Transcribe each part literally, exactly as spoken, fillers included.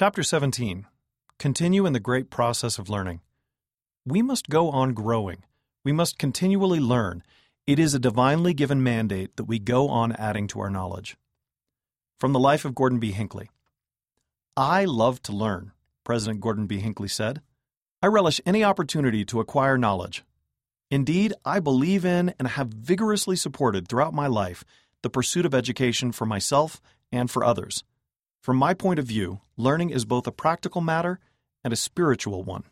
Chapter seventeen. Continue in the great process of learning. We must go on growing. We must continually learn. It is a divinely given mandate that we go on adding to our knowledge. From the life of Gordon B. Hinckley. I love to learn, President Gordon B. Hinckley said. I relish any opportunity to acquire knowledge. Indeed, I believe in and have vigorously supported throughout my life the pursuit of education for myself and for others. From my point of view, learning is both a practical matter and a spiritual one.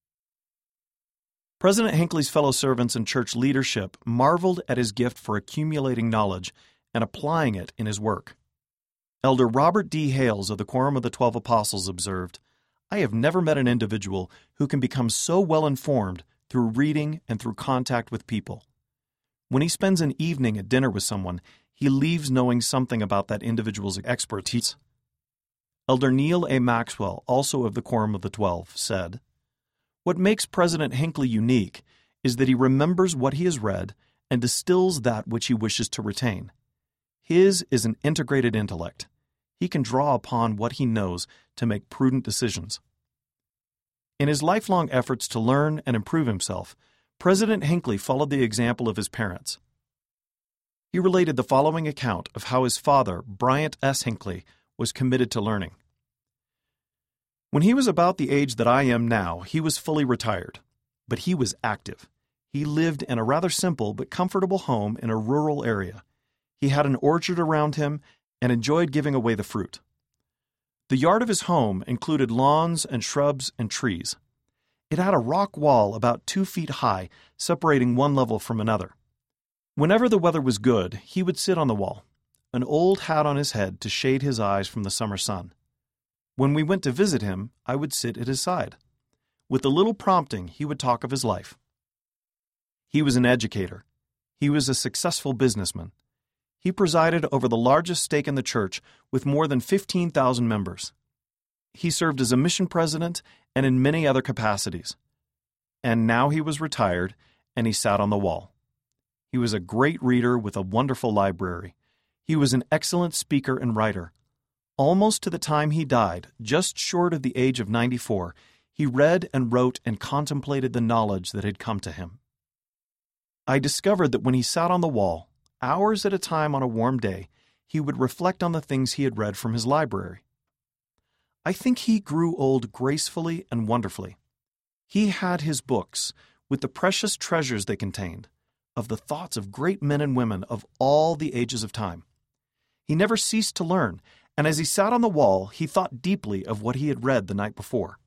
President Hinckley's fellow servants and church leadership marveled at his gift for accumulating knowledge and applying it in his work. Elder Robert D. Hales of the Quorum of the Twelve Apostles observed, I have never met an individual who can become so well informed through reading and through contact with people. When he spends an evening at dinner with someone, he leaves knowing something about that individual's expertise. Elder Neil A. Maxwell, also of the Quorum of the Twelve, said, What makes President Hinckley unique is that he remembers what he has read and distills that which he wishes to retain. His is an integrated intellect. He can draw upon what he knows to make prudent decisions. In his lifelong efforts to learn and improve himself, President Hinckley followed the example of his parents. He related the following account of how his father, Bryant S. Hinckley, was committed to learning. When he was about the age that I am now, he was fully retired, but he was active. He lived in a rather simple but comfortable home in a rural area. He had an orchard around him and enjoyed giving away the fruit. The yard of his home included lawns and shrubs and trees. It had a rock wall about two feet high, separating one level from another. Whenever the weather was good, he would sit on the wall, an old hat on his head to shade his eyes from the summer sun. When we went to visit him, I would sit at his side. With a little prompting, he would talk of his life. He was an educator. He was a successful businessman. He presided over the largest stake in the church with more than fifteen thousand members. He served as a mission president and in many other capacities. And now he was retired, and he sat on the wall. He was a great reader with a wonderful library. He was an excellent speaker and writer. Almost to the time he died, just short of the age of ninety-four, he read and wrote and contemplated the knowledge that had come to him. I discovered that when he sat on the wall, hours at a time on a warm day, he would reflect on the things he had read from his library. I think he grew old gracefully and wonderfully. He had his books, with the precious treasures they contained, of the thoughts of great men and women of all the ages of time. He never ceased to learn, and as he sat on the wall, he thought deeply of what he had read the night before.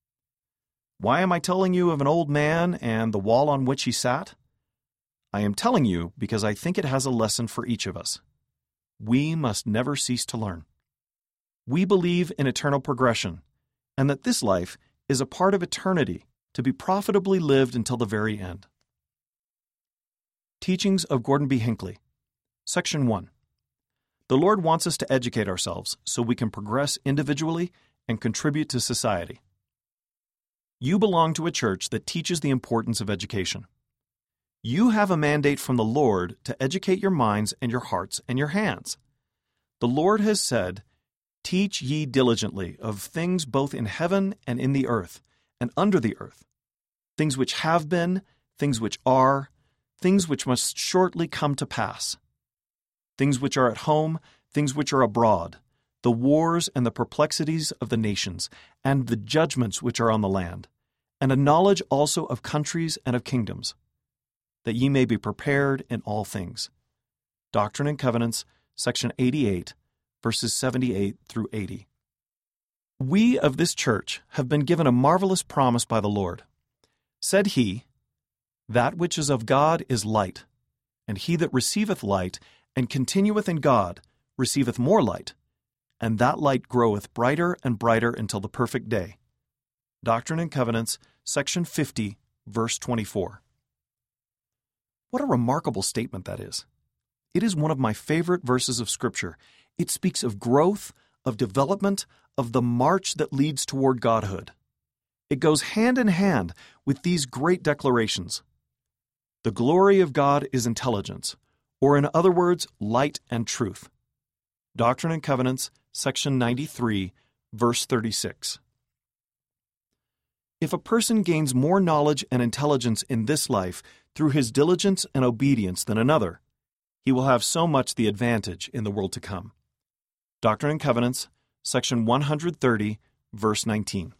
Why am I telling you of an old man and the wall on which he sat? I am telling you because I think it has a lesson for each of us. We must never cease to learn. We believe in eternal progression, and that this life is a part of eternity to be profitably lived until the very end. Teachings of Gordon B. Hinckley. Section one. The Lord wants us to educate ourselves so we can progress individually and contribute to society. You belong to a church that teaches the importance of education. You have a mandate from the Lord to educate your minds and your hearts and your hands. The Lord has said, Teach ye diligently of things both in heaven and in the earth, and under the earth, things which have been, things which are, things which must shortly come to pass, things which are at home, things which are abroad, the wars and the perplexities of the nations, and the judgments which are on the land, and a knowledge also of countries and of kingdoms, that ye may be prepared in all things. Doctrine and Covenants, section eighty-eight, verses seventy-eight through eighty. We of this church have been given a marvelous promise by the Lord. Said he, That which is of God is light, and he that receiveth light and continueth in God receiveth more light, and that light groweth brighter and brighter until the perfect day. Doctrine and Covenants, section fifty, verse twenty-four. What a remarkable statement that is. It is one of my favorite verses of Scripture. It speaks of growth, of development, of the march that leads toward godhood. It goes hand in hand with these great declarations. The glory of God is intelligence, or in other words, light and truth. Doctrine and Covenants, section ninety-three, verse thirty-six. If a person gains more knowledge and intelligence in this life through his diligence and obedience than another, he will have so much the advantage in the world to come. Doctrine and Covenants, section one thirty, verse nineteen.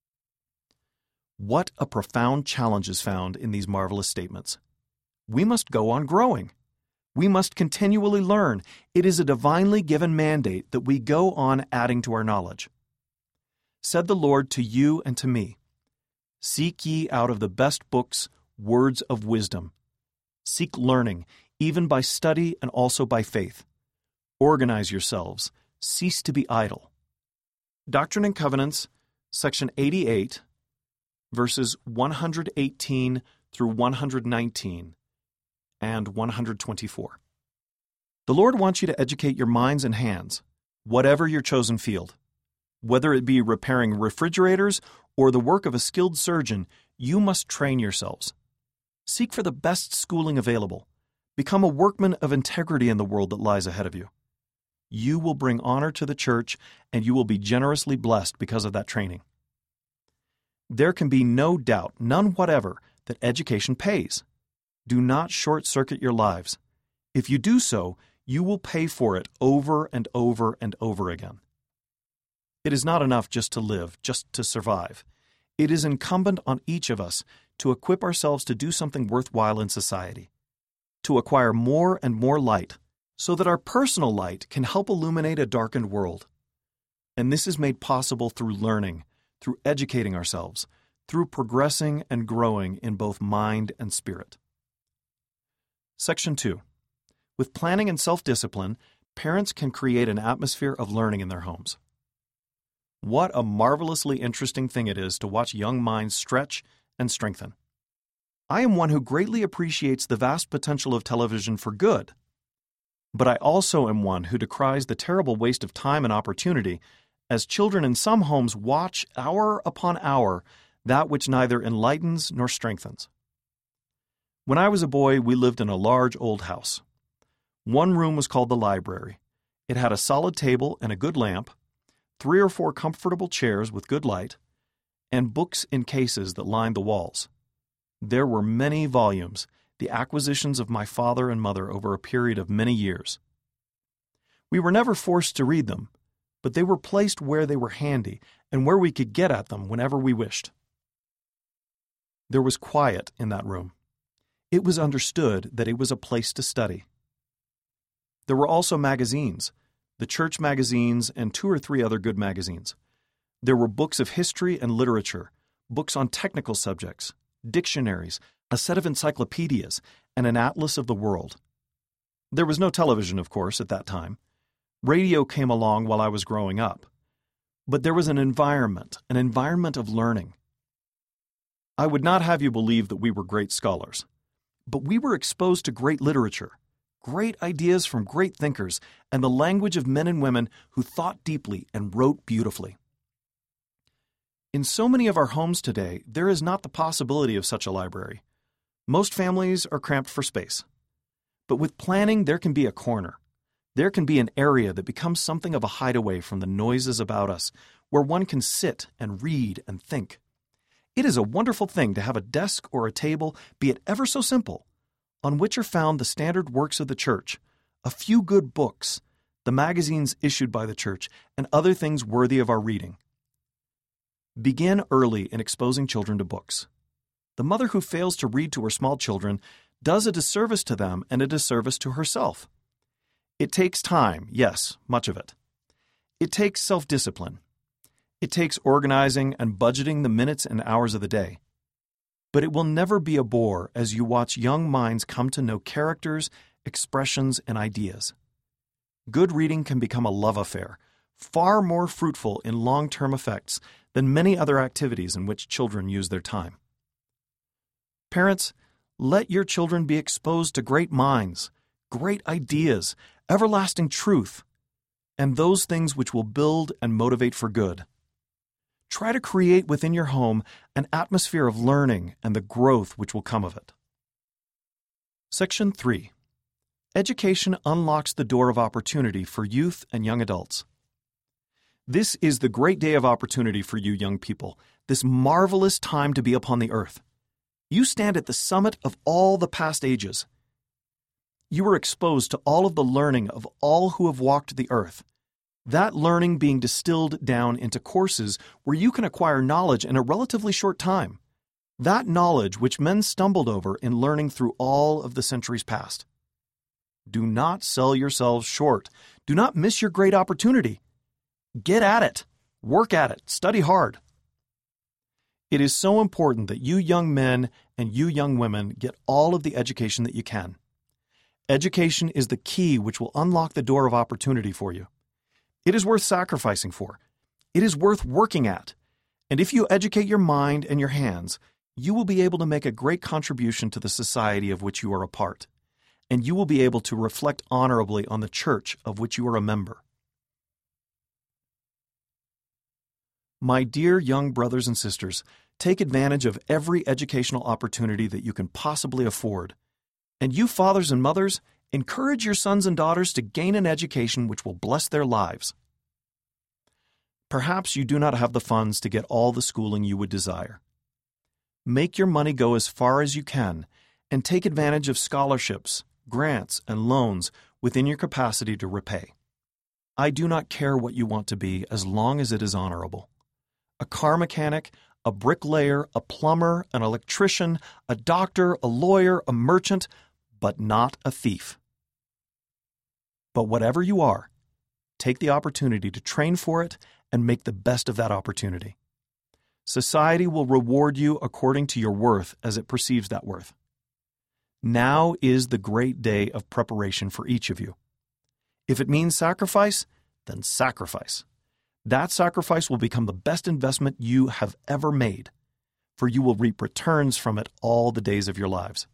What a profound challenge is found in these marvelous statements. We must go on growing. We must continually learn. It is a divinely given mandate that we go on adding to our knowledge. Said the Lord to you and to me, "Seek ye out of the best books words of wisdom. Seek learning, even by study and also by faith. Organize yourselves. Cease to be idle." Doctrine and Covenants, section eighty-eight, verses one eighteen through one nineteen and one twenty-four. The Lord wants you to educate your minds and hands, whatever your chosen field. Whether it be repairing refrigerators or the work of a skilled surgeon, you must train yourselves. Seek for the best schooling available. Become a workman of integrity in the world that lies ahead of you. You will bring honor to the church, and you will be generously blessed because of that training. There can be no doubt, none whatever, that education pays. Do not short-circuit your lives. If you do so, you will pay for it over and over and over again. It is not enough just to live, just to survive. It is incumbent on each of us to equip ourselves to do something worthwhile in society, to acquire more and more light, so that our personal light can help illuminate a darkened world. And this is made possible through learning, through educating ourselves, through progressing and growing in both mind and spirit. Section two. With planning and self-discipline, parents can create an atmosphere of learning in their homes. What a marvelously interesting thing it is to watch young minds stretch and strengthen. I am one who greatly appreciates the vast potential of television for good, but I also am one who decries the terrible waste of time and opportunity as children in some homes watch hour upon hour that which neither enlightens nor strengthens. When I was a boy, we lived in a large old house. One room was called the library. It had a solid table and a good lamp, three or four comfortable chairs with good light, and books in cases that lined the walls. There were many volumes, the acquisitions of my father and mother over a period of many years. We were never forced to read them, but they were placed where they were handy and where we could get at them whenever we wished. There was quiet in that room. It was understood that it was a place to study. There were also magazines, the church magazines and two or three other good magazines. There were books of history and literature, books on technical subjects, dictionaries, a set of encyclopedias, and an atlas of the world. There was no television, of course, at that time. Radio came along while I was growing up. But there was an environment, an environment of learning. I would not have you believe that we were great scholars, but we were exposed to great literature, great ideas from great thinkers, and the language of men and women who thought deeply and wrote beautifully. In so many of our homes today, there is not the possibility of such a library. Most families are cramped for space. But with planning, there can be a corner. There can be an area that becomes something of a hideaway from the noises about us, where one can sit and read and think. It is a wonderful thing to have a desk or a table, be it ever so simple, on which are found the standard works of the church, a few good books, the magazines issued by the church, and other things worthy of our reading. Begin early in exposing children to books. The mother who fails to read to her small children does a disservice to them and a disservice to herself. It takes time, yes, much of it. It takes self-discipline. It takes organizing and budgeting the minutes and hours of the day. But it will never be a bore as you watch young minds come to know characters, expressions, and ideas. Good reading can become a love affair, far more fruitful in long-term effects than many other activities in which children use their time. Parents, let your children be exposed to great minds, great ideas, everlasting truth, and those things which will build and motivate for good. Try to create within your home an atmosphere of learning and the growth which will come of it. Section three. Education unlocks the door of opportunity for youth and young adults. This is the great day of opportunity for you young people, this marvelous time to be upon the earth. You stand at the summit of all the past ages. You are exposed to all of the learning of all who have walked the earth, that learning being distilled down into courses where you can acquire knowledge in a relatively short time, that knowledge which men stumbled over in learning through all of the centuries past. Do not sell yourselves short. Do not miss your great opportunity. Get at it. Work at it. Study hard. It is so important that you young men and you young women get all of the education that you can. Education is the key which will unlock the door of opportunity for you. It is worth sacrificing for. It is worth working at. And if you educate your mind and your hands, you will be able to make a great contribution to the society of which you are a part. And you will be able to reflect honorably on the church of which you are a member. My dear young brothers and sisters, take advantage of every educational opportunity that you can possibly afford. And you fathers and mothers, encourage your sons and daughters to gain an education which will bless their lives. Perhaps you do not have the funds to get all the schooling you would desire. Make your money go as far as you can and take advantage of scholarships, grants, and loans within your capacity to repay. I do not care what you want to be as long as it is honorable. A car mechanic, a bricklayer, a plumber, an electrician, a doctor, a lawyer, a merchant, but not a thief. But whatever you are, take the opportunity to train for it and make the best of that opportunity. Society will reward you according to your worth as it perceives that worth. Now is the great day of preparation for each of you. If it means sacrifice, then sacrifice. That sacrifice will become the best investment you have ever made, for you will reap returns from it all the days of your lives.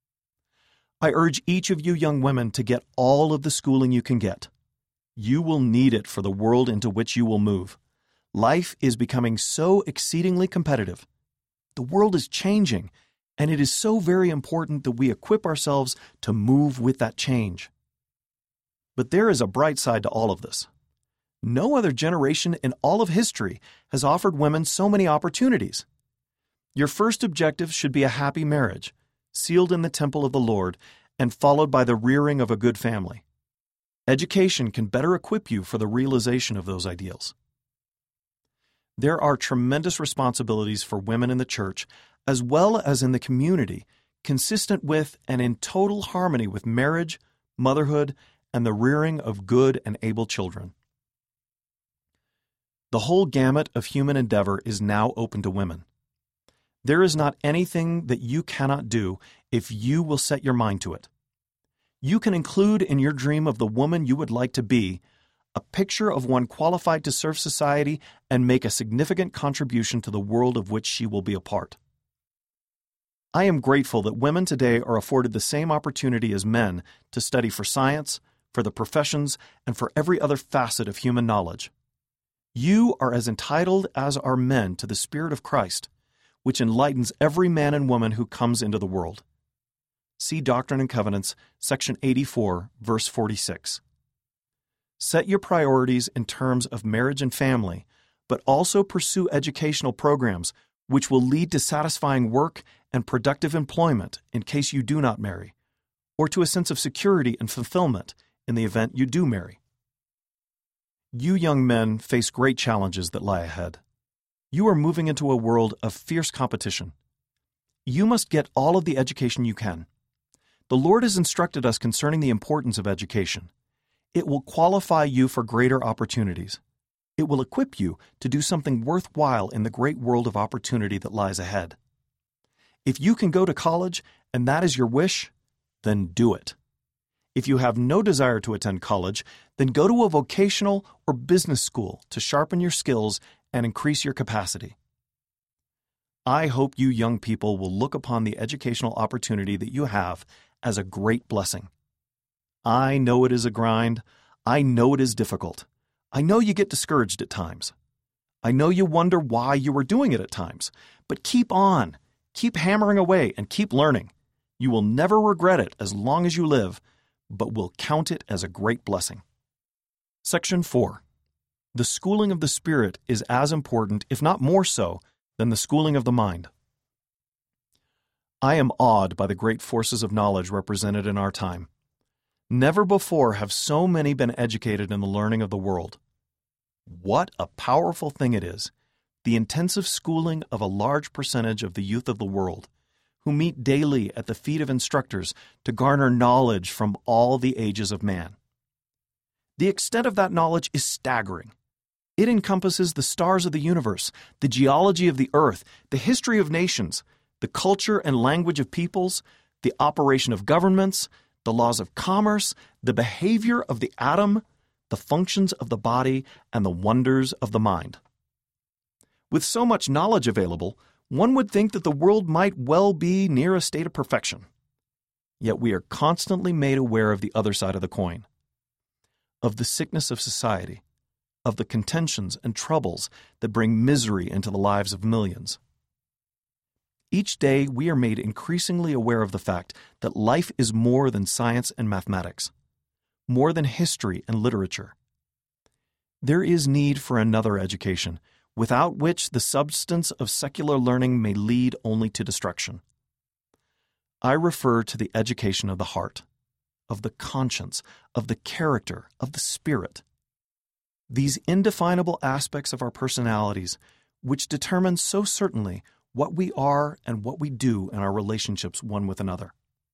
I urge each of you young women to get all of the schooling you can get. You will need it for the world into which you will move. Life is becoming so exceedingly competitive. The world is changing, and it is so very important that we equip ourselves to move with that change. But there is a bright side to all of this. No other generation in all of history has offered women so many opportunities. Your first objective should be a happy marriage, sealed in the temple of the Lord, and followed by the rearing of a good family. Education can better equip you for the realization of those ideals. There are tremendous responsibilities for women in the church, as well as in the community, consistent with and in total harmony with marriage, motherhood, and the rearing of good and able children. The whole gamut of human endeavor is now open to women. There is not anything that you cannot do if you will set your mind to it. You can include in your dream of the woman you would like to be a picture of one qualified to serve society and make a significant contribution to the world of which she will be a part. I am grateful that women today are afforded the same opportunity as men to study for science, for the professions, and for every other facet of human knowledge. You are as entitled as are men to the Spirit of Christ, which enlightens every man and woman who comes into the world. See Doctrine and Covenants, section eighty-four, verse forty-six. Set your priorities in terms of marriage and family, but also pursue educational programs which will lead to satisfying work and productive employment in case you do not marry, or to a sense of security and fulfillment in the event you do marry. You young men face great challenges that lie ahead. You are moving into a world of fierce competition. You must get all of the education you can. The Lord has instructed us concerning the importance of education. It will qualify you for greater opportunities. It will equip you to do something worthwhile in the great world of opportunity that lies ahead. If you can go to college and that is your wish, then do it. If you have no desire to attend college, then go to a vocational or business school to sharpen your skills and increase your capacity. I hope you young people will look upon the educational opportunity that you have as a great blessing. I know it is a grind. I know it is difficult. I know you get discouraged at times. I know you wonder why you are doing it at times. But keep on. Keep hammering away and keep learning. You will never regret it as long as you live, but will count it as a great blessing. Section four. the schooling of the Spirit is as important, if not more so, than the schooling of the mind. I am awed by the great forces of knowledge represented in our time. Never before have so many been educated in the learning of the world. What a powerful thing it is, the intensive schooling of a large percentage of the youth of the world, who meet daily at the feet of instructors to garner knowledge from all the ages of man. The extent of that knowledge is staggering. It encompasses the stars of the universe, the geology of the earth, the history of nations, the culture and language of peoples, the operation of governments, the laws of commerce, the behavior of the atom, the functions of the body, and the wonders of the mind. With so much knowledge available, one would think that the world might well be near a state of perfection. Yet we are constantly made aware of the other side of the coin, of the sickness of society, of the contentions and troubles that bring misery into the lives of millions. Each day we are made increasingly aware of the fact that life is more than science and mathematics, more than history and literature. There is need for another education, without which the substance of secular learning may lead only to destruction. I refer to the education of the heart, of the conscience, of the character, of the spirit. These indefinable aspects of our personalities, which determine so certainly what we are and what we do in our relationships one with another.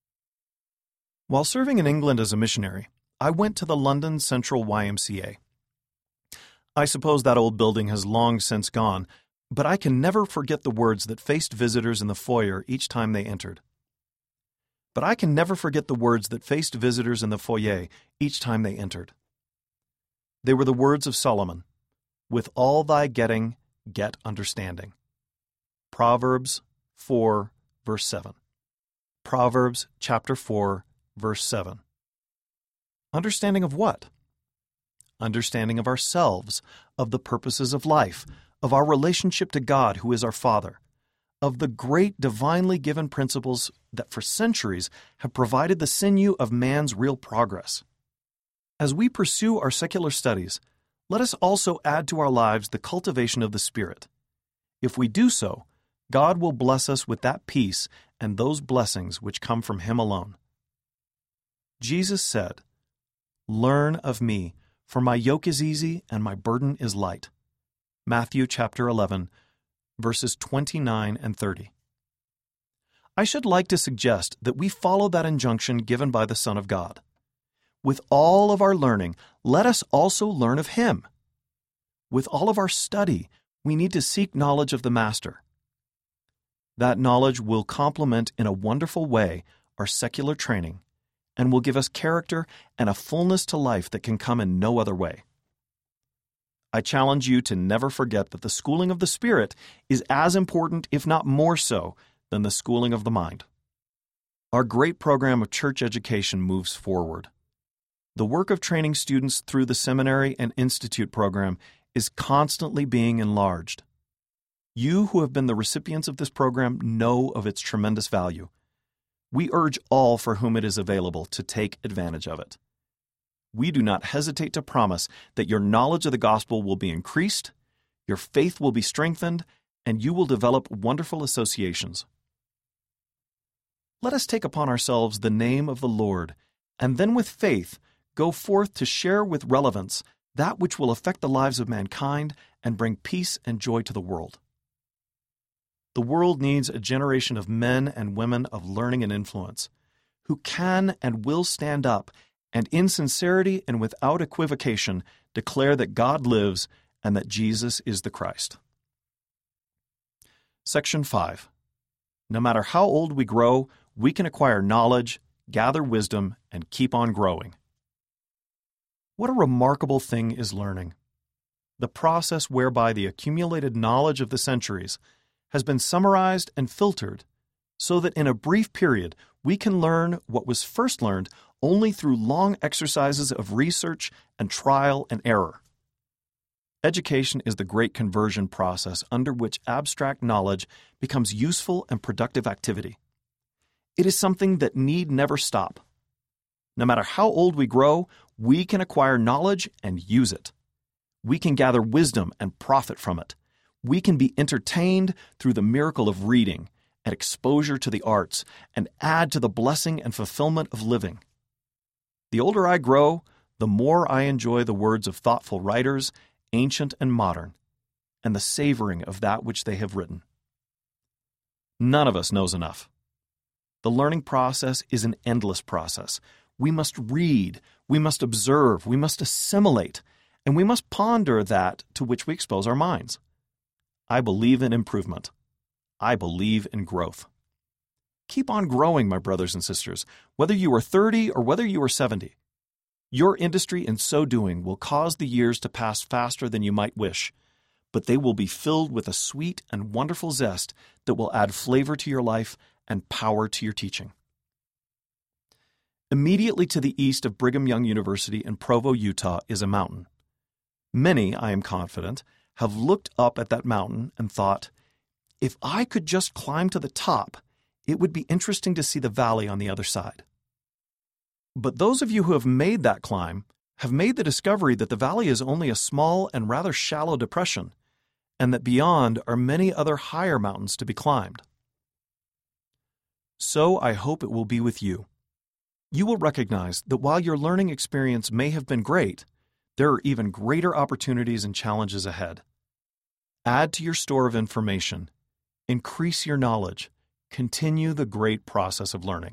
While serving in England as a missionary, I went to the London Central Y M C A. I suppose that old building has long since gone, but I can never forget the words that faced visitors in the foyer each time they entered. But I can never forget the words that faced visitors in the foyer each time they entered. They were the words of Solomon, "With all thy getting, get understanding." Proverbs four, verse seven. Proverbs chapter four, verse seven. Understanding of what? Understanding of ourselves, of the purposes of life, of our relationship to God, who is our Father, of the great divinely given principles that for centuries have provided the sinew of man's real progress. As we pursue our secular studies, let us also add to our lives the cultivation of the Spirit. If we do so, God will bless us with that peace and those blessings which come from Him alone. Jesus said, "Learn of me, for my yoke is easy and my burden is light." Matthew chapter eleven, verses twenty-nine and thirty. I should like to suggest that we follow that injunction given by the Son of God. With all of our learning, let us also learn of Him. With all of our study, we need to seek knowledge of the Master. That knowledge will complement in a wonderful way our secular training and will give us character and a fullness to life that can come in no other way. I challenge you to never forget that the schooling of the Spirit is as important, if not more so, than the schooling of the mind. Our great program of church education moves forward. The work of training students through the seminary and institute program is constantly being enlarged. You who have been the recipients of this program know of its tremendous value. We urge all for whom it is available to take advantage of it. We do not hesitate to promise that your knowledge of the gospel will be increased, your faith will be strengthened, and you will develop wonderful associations. Let us take upon ourselves the name of the Lord, and then with faith go forth to share with relevance that which will affect the lives of mankind and bring peace and joy to the world. The world needs a generation of men and women of learning and influence, who can and will stand up and in sincerity and without equivocation declare that God lives and that Jesus is the Christ. Section five. No matter how old we grow, we can acquire knowledge, gather wisdom, and keep on growing. What a remarkable thing is learning. The process whereby the accumulated knowledge of the centuries has been summarized and filtered so that in a brief period we can learn what was first learned only through long exercises of research and trial and error. Education is the great conversion process under which abstract knowledge becomes useful and productive activity. It is something that need never stop. No matter how old we grow, we can acquire knowledge and use it. We can gather wisdom and profit from it. We can be entertained through the miracle of reading and exposure to the arts and add to the blessing and fulfillment of living. The older I grow, the more I enjoy the words of thoughtful writers, ancient and modern, and the savoring of that which they have written. None of us knows enough. The learning process is an endless process. We must read, we must observe, we must assimilate, and we must ponder that to which we expose our minds. I believe in improvement. I believe in growth. Keep on growing, my brothers and sisters, whether you are thirty or whether you are seventy. Your industry in so doing will cause the years to pass faster than you might wish, but they will be filled with a sweet and wonderful zest that will add flavor to your life and power to your teaching. Immediately to the east of Brigham Young University in Provo, Utah, is a mountain. Many, I am confident, have looked up at that mountain and thought, if I could just climb to the top, it would be interesting to see the valley on the other side. But those of you who have made that climb have made the discovery that the valley is only a small and rather shallow depression, and that beyond are many other higher mountains to be climbed. So I hope it will be with you. You will recognize that while your learning experience may have been great, there are even greater opportunities and challenges ahead. Add to your store of information, increase your knowledge, continue the great process of learning.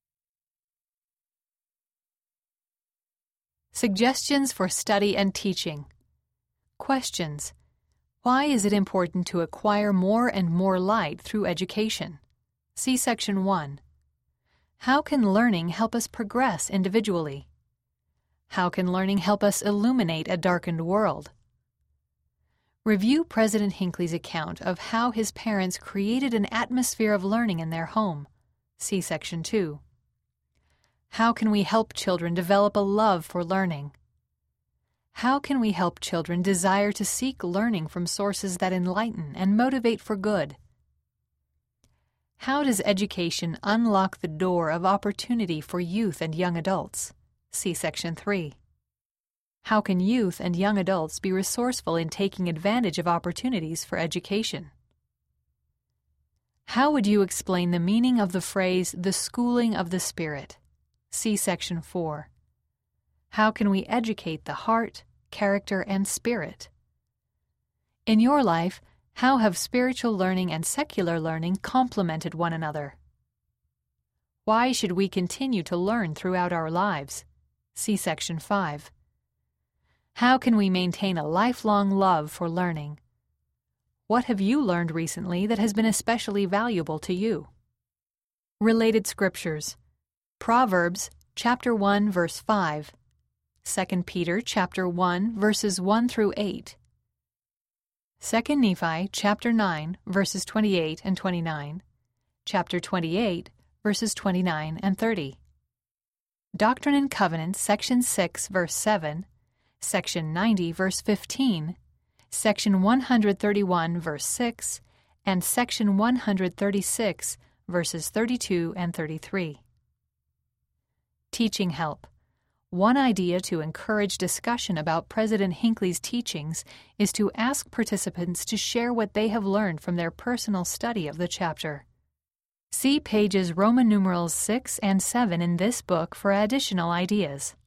Suggestions for study and teaching. Questions. Why is it important to acquire more and more light through education? See Section one. How can learning help us progress individually? How can learning help us illuminate a darkened world? Review President Hinckley's account of how his parents created an atmosphere of learning in their home. See Section two. How can we help children develop a love for learning? How can we help children desire to seek learning from sources that enlighten and motivate for good? How does education unlock the door of opportunity for youth and young adults? See Section three. How can youth and young adults be resourceful in taking advantage of opportunities for education? How would you explain the meaning of the phrase, the schooling of the Spirit? See Section four. How can we educate the heart, character, and spirit? In your life, how have spiritual learning and secular learning complemented one another? Why should we continue to learn throughout our lives? See Section five. How can we maintain a lifelong love for learning? What have you learned recently that has been especially valuable to you? Related scriptures. Proverbs chapter one verse five, Second Peter chapter one verses one through eight, Second Nephi chapter nine verses twenty-eight and twenty-nine, chapter twenty-eight verses twenty-nine and thirty. Doctrine and Covenants section six verse seven, section ninety verse fifteen, section one thirty-one verse six, and section one thirty-six verses thirty-two and thirty-three. Teaching help. One idea to encourage discussion about President Hinckley's teachings is to ask participants to share what they have learned from their personal study of the chapter. See pages Roman numerals six and seven in this book for additional ideas.